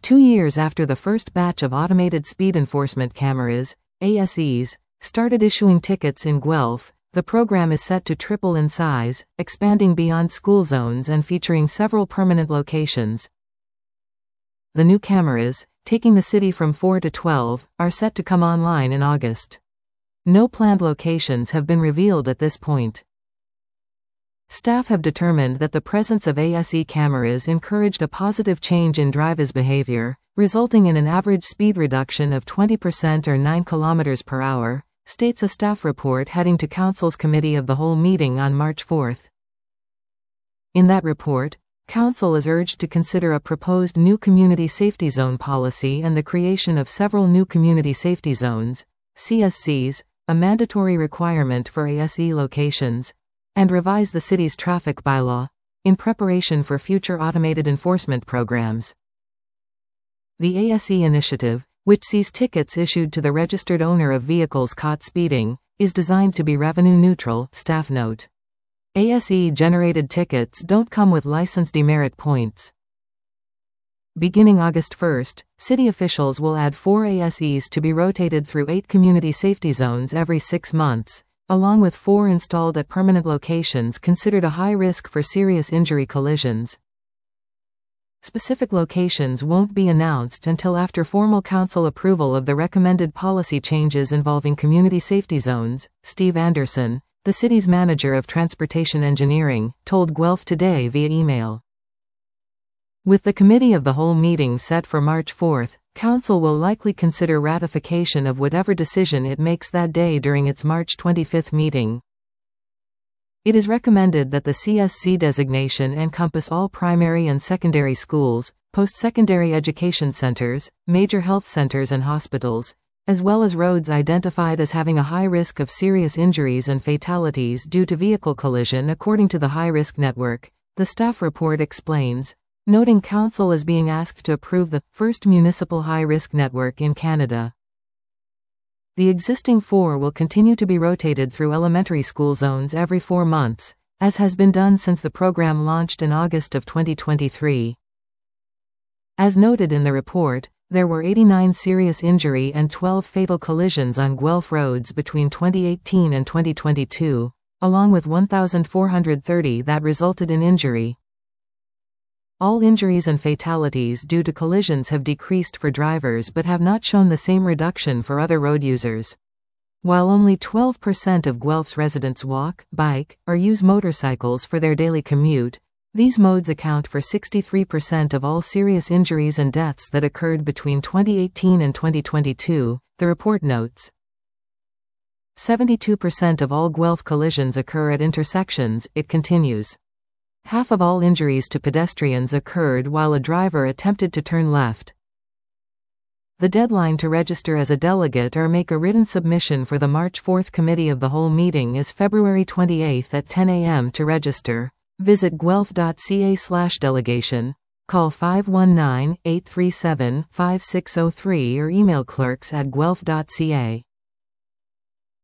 2 years after the first batch of automated speed enforcement cameras, ASEs, started issuing tickets in Guelph, the program is set to triple in size, expanding beyond school zones and featuring several permanent locations. The new cameras, taking the city from 4 to 12, are set to come online in August. No planned locations have been revealed at this point. Staff have determined that the presence of ASE cameras encouraged a positive change in drivers' behavior, resulting in an average speed reduction of 20% or 9 km per hour, states a staff report heading to Council's Committee of the Whole meeting on March 4. In that report, Council is urged to consider a proposed new Community Safety Zone policy and the creation of several new Community Safety Zones, CSZs, a mandatory requirement for ASE locations, and revise the city's traffic bylaw, in preparation for future automated enforcement programs. The ASE initiative, which sees tickets issued to the registered owner of vehicles caught speeding, is designed to be revenue neutral, staff note. ASE-generated tickets don't come with license demerit points. Beginning August 1, city officials will add 4 ASEs to be rotated through 8 community safety zones every 6 months, along with 4 installed at permanent locations considered a high risk for serious injury collisions. Specific locations won't be announced until after formal council approval of the recommended policy changes involving community safety zones, Steve Anderson, the city's manager of transportation engineering, told Guelph Today via email. With the Committee of the Whole meeting set for March 4, Council will likely consider ratification of whatever decision it makes that day during its March 25 meeting. It is recommended that the CSZ designation encompass all primary and secondary schools, post-secondary education centers, major health centers and hospitals, as well as roads identified as having a high risk of serious injuries and fatalities due to vehicle collision according to the high-risk network, the staff report explains, noting Council is being asked to approve the first municipal high-risk network in Canada. The existing 4 will continue to be rotated through elementary school zones every 4 months, as has been done since the program launched in August of 2023. As noted in the report, there were 89 serious injury and 12 fatal collisions on Guelph roads between 2018 and 2022, along with 1,430 that resulted in injury. All injuries and fatalities due to collisions have decreased for drivers but have not shown the same reduction for other road users. While only 12% of Guelph's residents walk, bike, or use motorcycles for their daily commute, these modes account for 63% of all serious injuries and deaths that occurred between 2018 and 2022, the report notes. 72% of all Guelph collisions occur at intersections, it continues. Half of all injuries to pedestrians occurred while a driver attempted to turn left. The deadline to register as a delegate or make a written submission for the March 4 Committee of the Whole meeting is February 28 at 10 a.m. to register. Visit guelph.ca/delegation, call 519-837-5603 or email clerks@guelph.ca.